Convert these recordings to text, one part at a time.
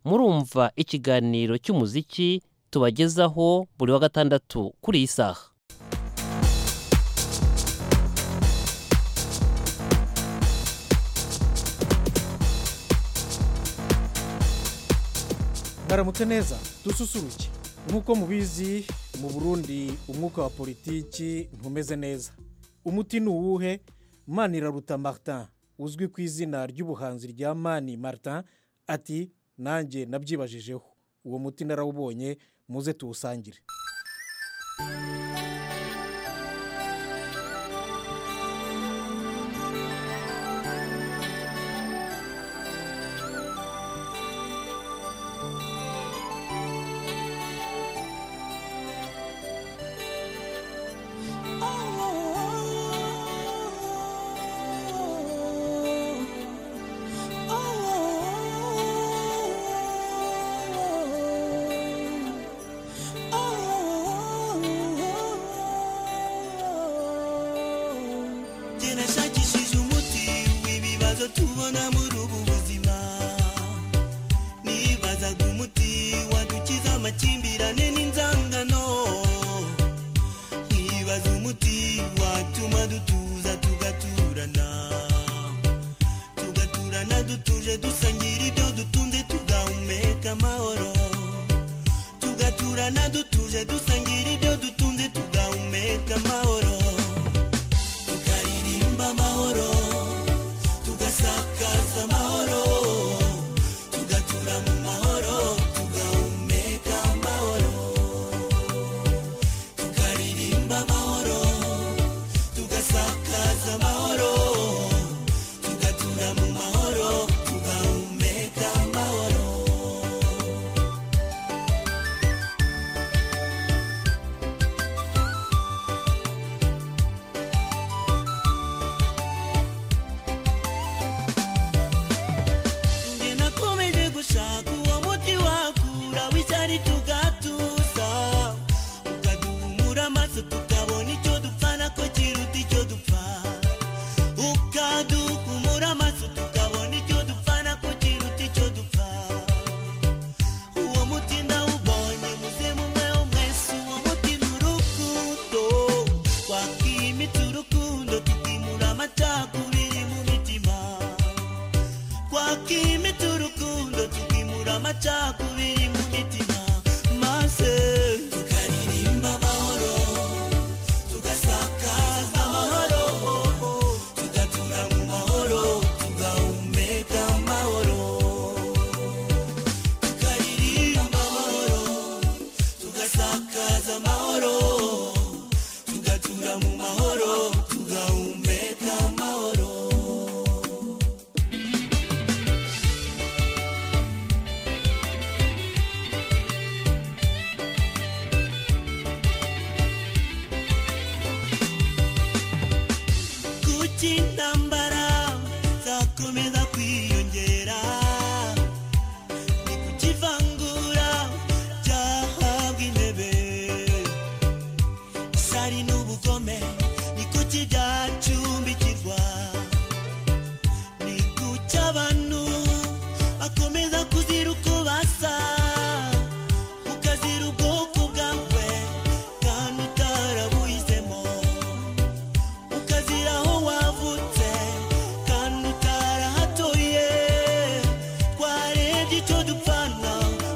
murumva ikiganiro cy'umuziki tubagezaho buri wa gatandatu kuri iyi saha. Baramutse neza dususuruke. Nk'uko mubizi mu Burundi umwuka wa politiki ntumeze neza. Umuti ni uwuhe? Maniraruta Martin uzwi ku izina ry'ubuhanzi rya Mani Martin ati nanjye nabyibajijeho. Uwo muti narawubonye muze tuwusangire. Tubona muri ubu buzima nibazaga umuti wadukiza amakimbirane n'inzangano, nibaza umuti watuma dutuza tugaturana dutuje dusangira ibyo dutunze tugahumeka amahoro, tugaturana dutuje dusangira ibyo dutunze tugahumeka amahoro, tukaririmba amahoro tugasakaza amahoro, tugatura mu mahoro tugahumeka amahoro, tukaririmba amahoro tugasakaza amahoro, tugatura mu mahoro tugahumeka amahoro. Gushaka uwo muti wakura w'icyari tugatuza, ukaduhumura amaso tukabona icyo dupfa nako kiruta icyo dupfa, ukaduhumura amaso tukabona icyo dupfa nako kiruta icyo dupfa. Uwo muti ndawubonye muze mumweho mwese, uwo muti ni urukundo, twakimitse urukundo tukimura amacakubiri mu mitima, twakimitse urukundo tukimura amacakubiri mu mitima, maze tukaririmba amahoro tugasakaza amahoro, tugatura mu mahoro tugahumeka amahoro, tukaririmba amahoro tugasakaza amahoro, tugatura mu mahoro tugahumeka amahoro. Intambara zakomeza kwiyongera, ni kukivangura cyahabwa intebe, isari n'ubugome ni kuki byacumbikirwa, ni kuki abantu bakomeza kuzira uko basa, ukazira ubwoko bwawe kandi utarabuhisemo, ukazira aho wavutse kandi utarahatoye, twarebye icyo dupfana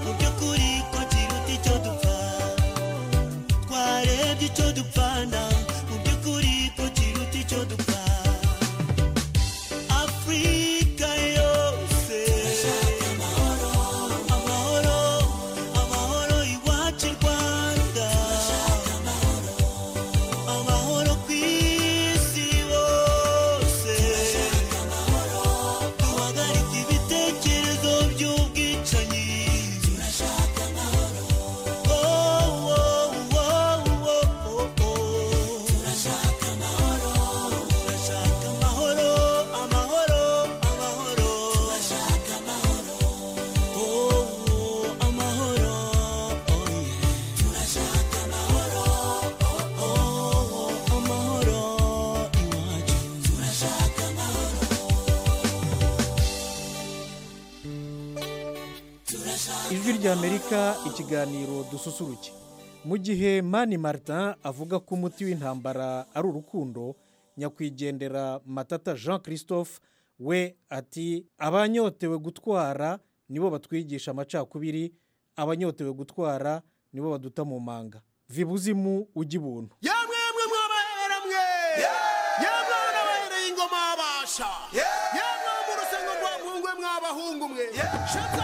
ijwi ry'amerika ikiganiro dususuruke. Mu gihe Mani Martin avuga ko umuti w'intambara ari urukundo, nyakwigendera Matata Jean Christophe we ati abanyotewe gutwara nibo batwigisha amacakubiri, abanyotewe gutwara nibo baduta mu manga. Vibuzimu ujya ibuntu. Yamwe mwabahera mwe, yamwe n'abahereye ingoma abasha, yamwe mu rusengo rwa Mpungwe mwabahungu mwe, shata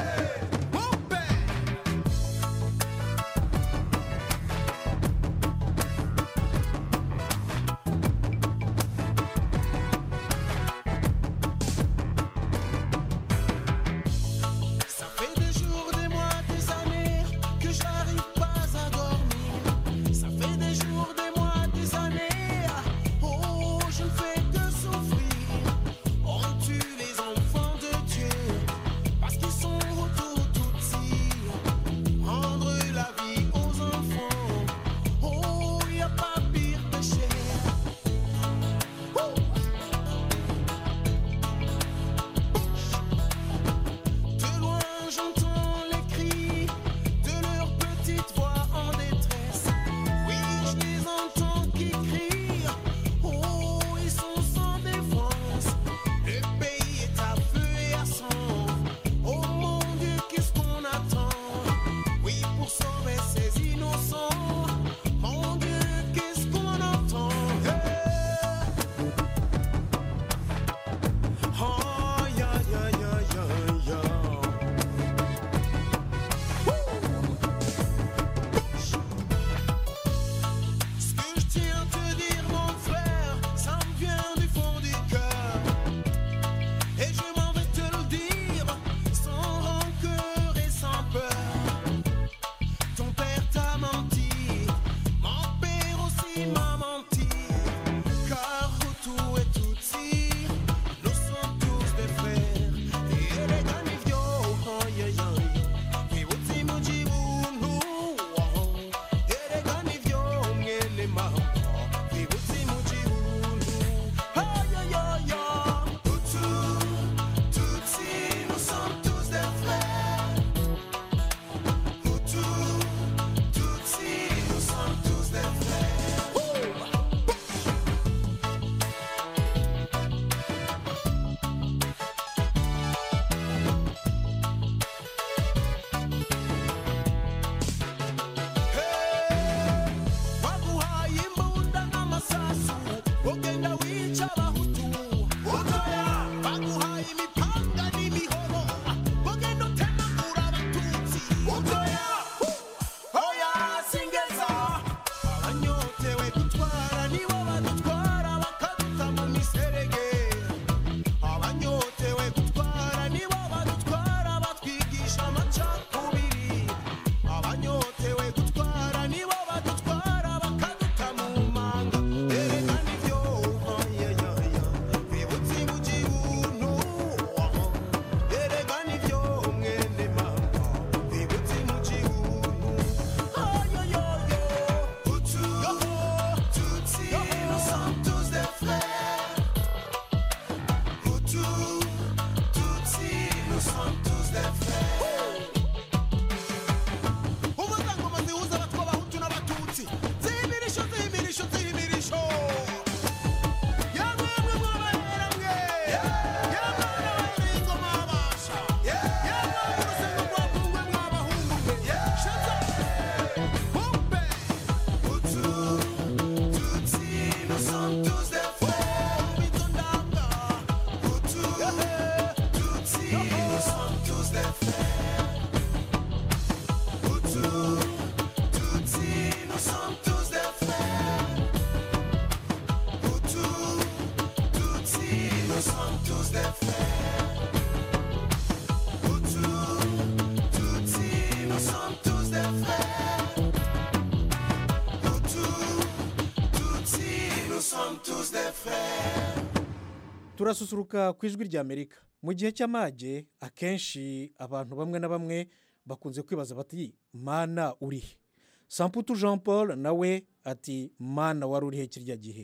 turasusuruka ku ijwi ry'Amerika. Mu gihe cy'amage akenshi abantu bamwe na bamwe bakunze kwibaza bati mana urihe. Samputu Jean Paul nawe ati mana wari urihe kirya gihe.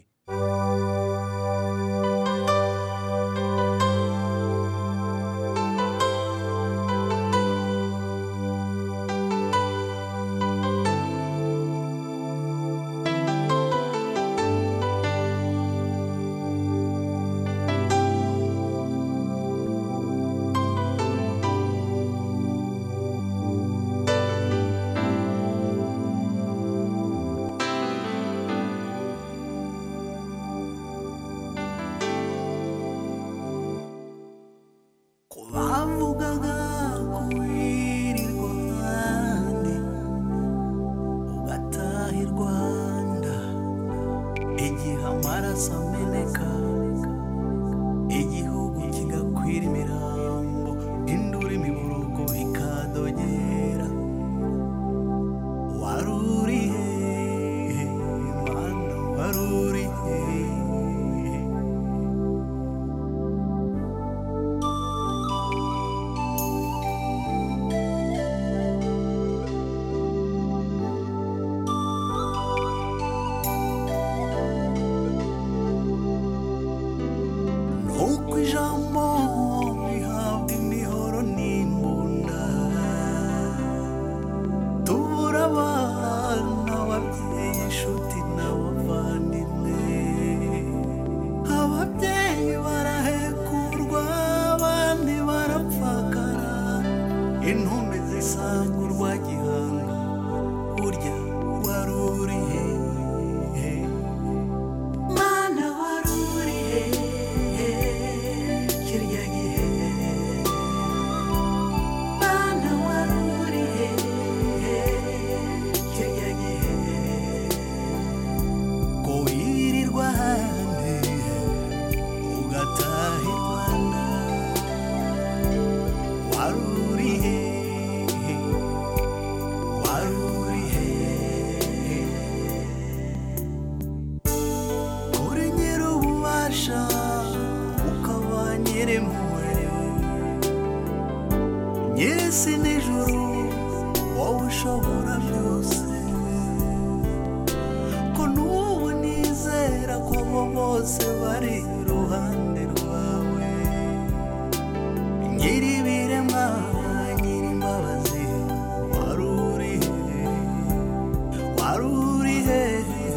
intumbi zisanga urwa gihanga burya wari uri hehe mana wari uri hehe kirya gihe mana wari uri hehe kirya gihe ko wirirwa ahandi ugataha i Rwanda wari uri hehe wari uri hehe uri nyir'ububasha ukaba nyir'impuhwe nyir'isi n'ijuru wowe ushobora byose ko n'ubu nizera ko abo bose bari iruhande rwawe nyir'ibiremwa nyir'imbabazi wari uri hehe wari uri hehe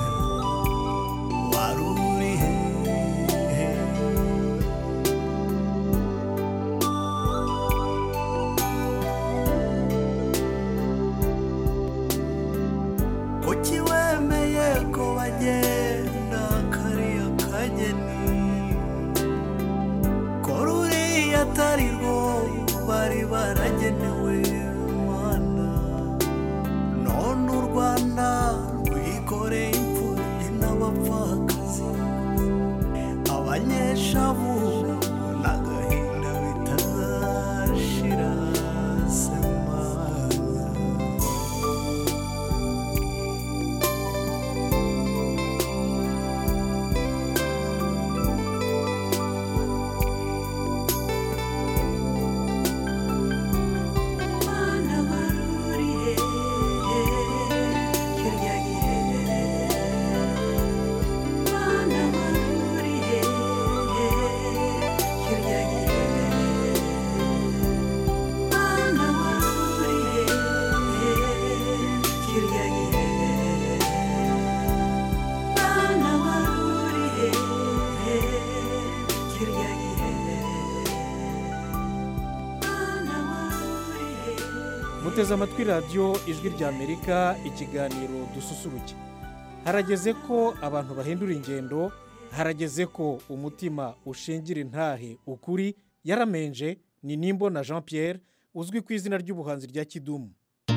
wari uri hehe kuki wemeye ko bagenda kariya kageni ko ruriya atari rwo bari baragenewe Rwanda none u Rwanda rwikoreye imfubyi n'abapfakazi abanyeshavu n'agahinda bitazashira semana mana wari uri hehe kirya gihe mana wari uri hehe kirya gihe mana wari uri hehe kirya gihe mana wari uri hehe kirya gihe mana wari uri hehe muteze amatwi radiyo ijwi ry'Amerika ikiganiro dususuruke harageze ko abantu bahindura ingendo harageze ko umutima ushingira intahe ukuri yaramenje ni Nimbona Jean Pierre uzwi ku izina ry'ubuhanzi rya Kidumu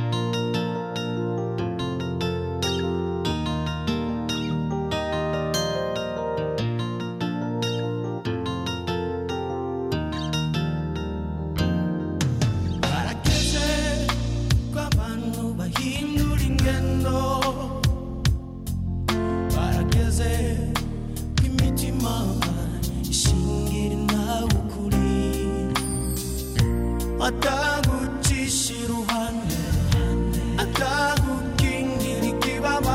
barageze ko abantu bahindura ingendo barageze ko imitima ishingira intahe ukuri atagucisha iruhande atagukingira ikibaba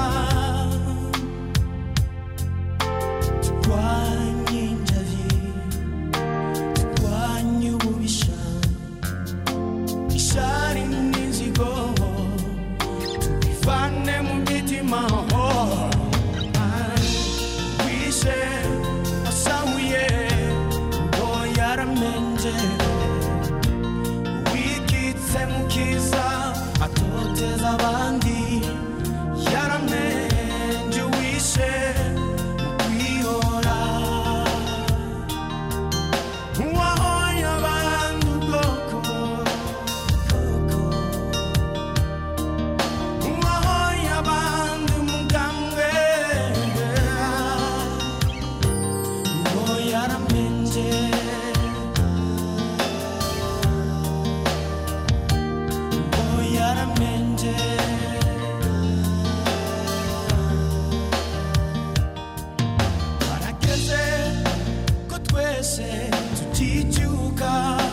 turwanye injavi turwanye ububisha ishari n'inzigo tubivane mu mitima wishe wasahuye ngo yaramenje wikitse mu kiza atoteza abandi yaramenje wishe mu kwihora uwahoye abandi ubwoko uwahoye abandi umugambwe ngo yaramenje ngo yaramenje barageze ko twese tuticyuka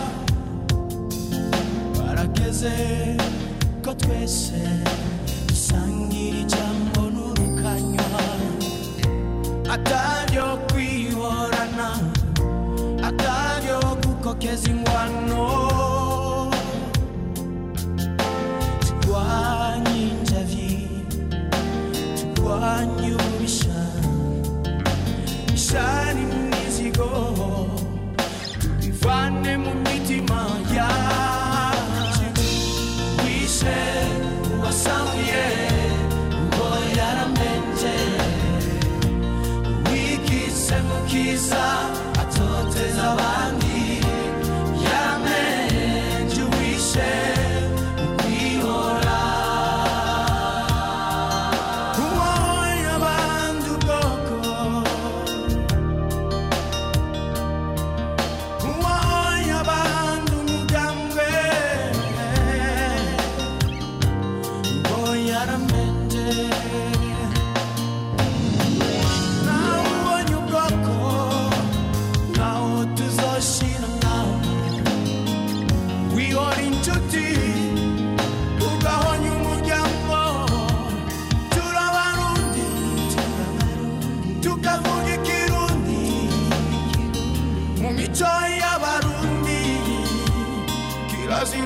barageze ko twese dusangira ijambo n'urukanywa ataryo kwihorana ataryo gukokeza ingwano turwanye injavi turwanye ububisha ishari n'imizigo tubivane mu mitima yacu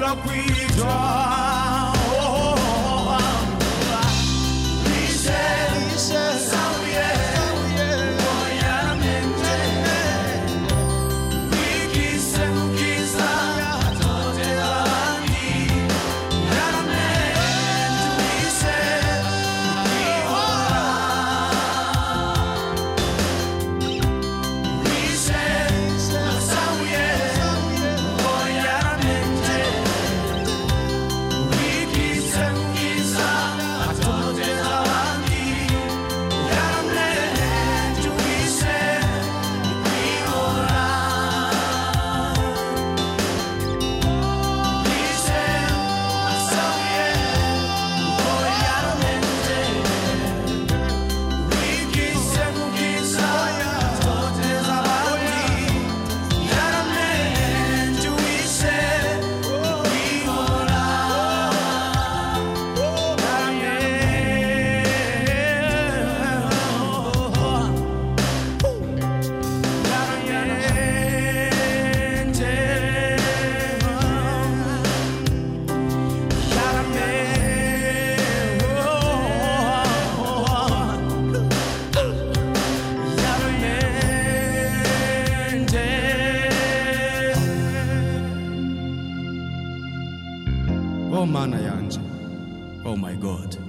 mana yanjye, oh my god.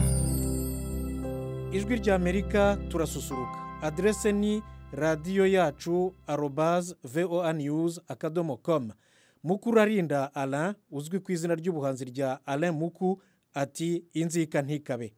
ijwi ry'Amerika turasusuruka. Adrese ni radiyo yacu @voanews.com. Mukurarinda Alain uzwi ku izina ry'ubuhanzi rya Alain Muku ati inzika ntikabe.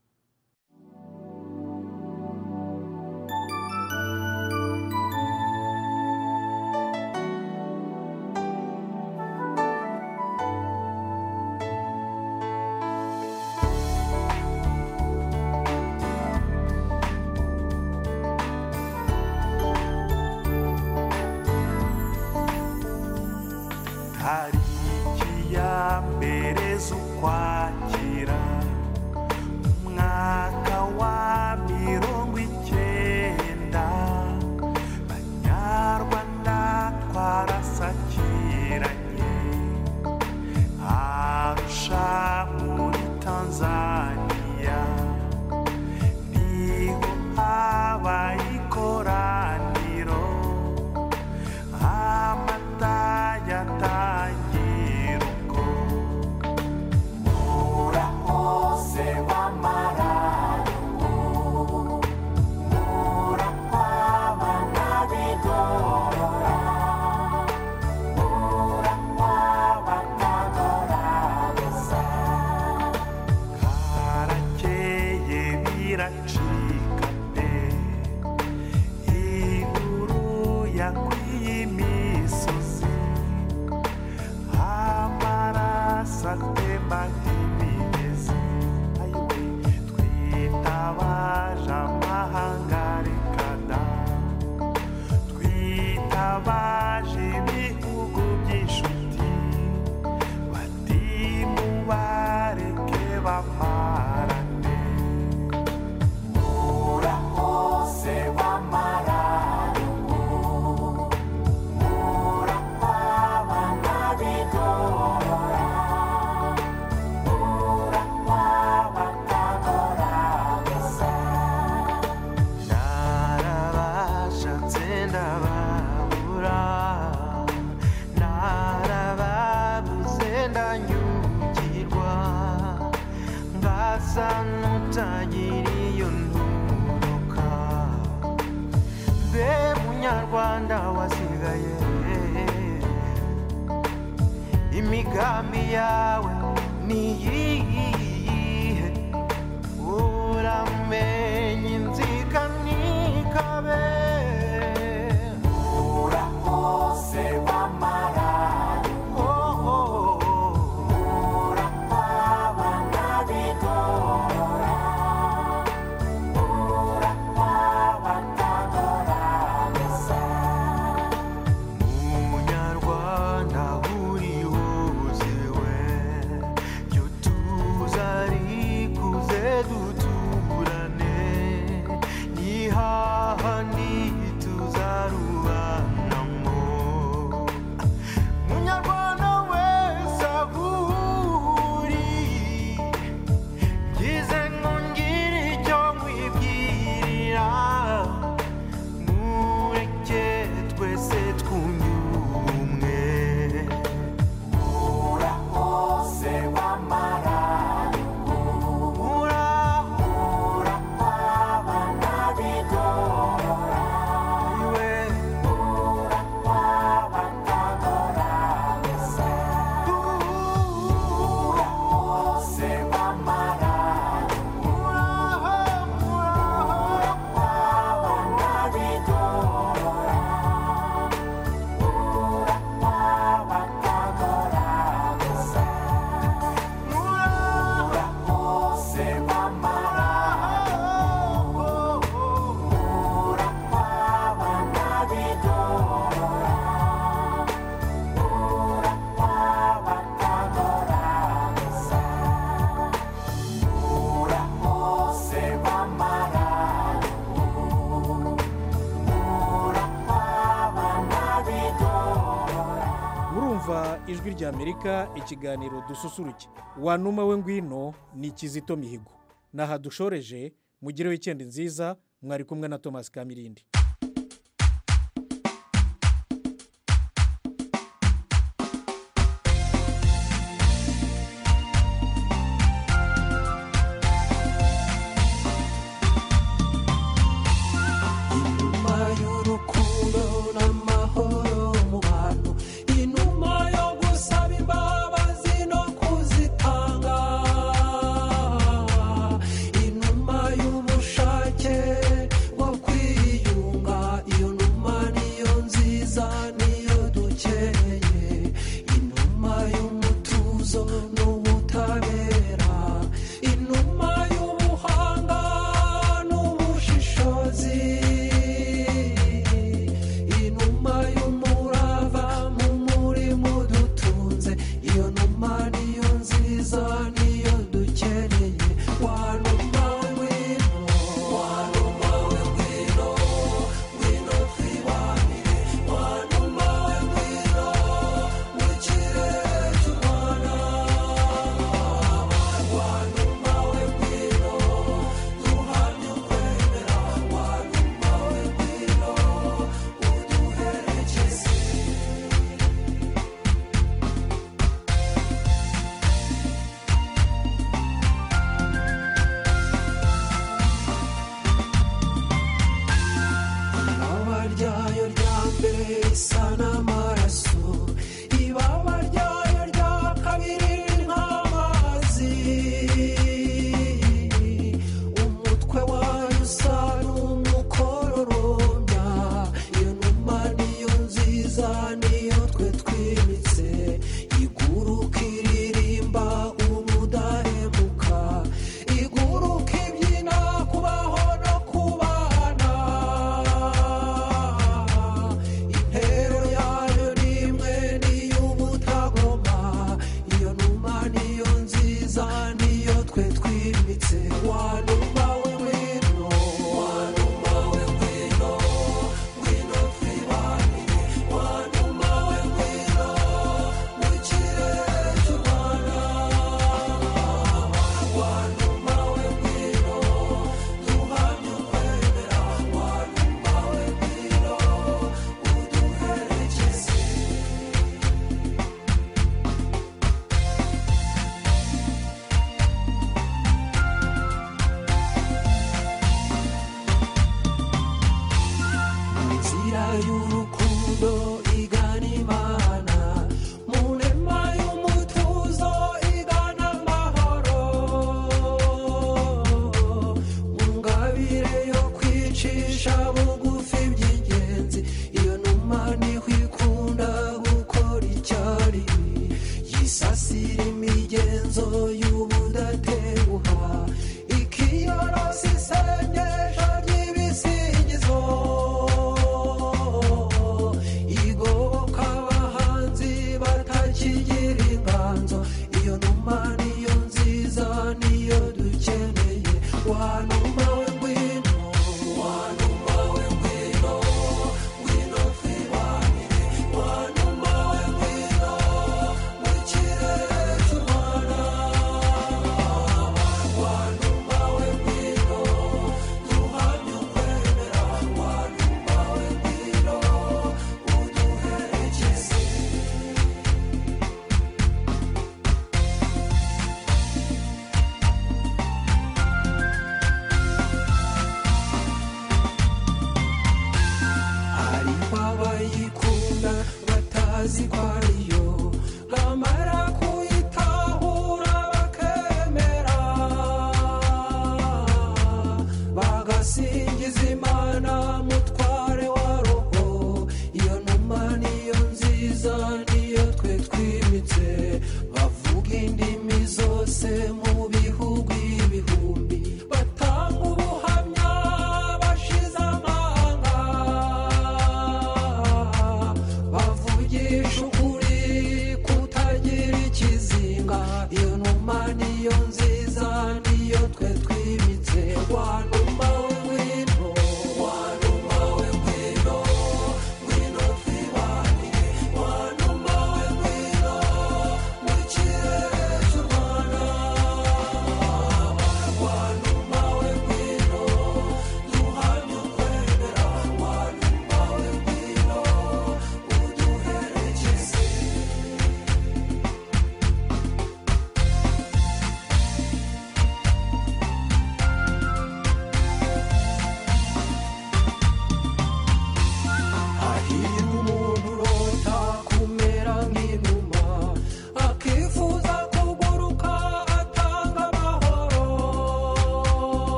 Ukwakira umwaka wa 19 Banyarwanda twarasakiranye Arusha muri Tanzania niho habaye ikoraniro amata yatangira uko imigambi yawe niyihe uramenye inzika ntikabe urahose w'amararo urahaba ntabigora urahaba ntagora gusa Munyarwanda uriho ijwi ry'Amerika ikiganiro dususuruke. Wanuma we ngwino ni Kizito Mihigo. Naha dushoreje mugire weekend nziza, mwari kumwe na Thomas Kamirindi.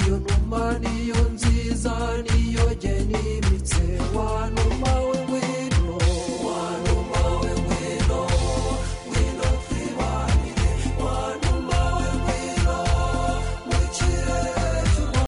niyo numa niyo nziza niyo genimitse wano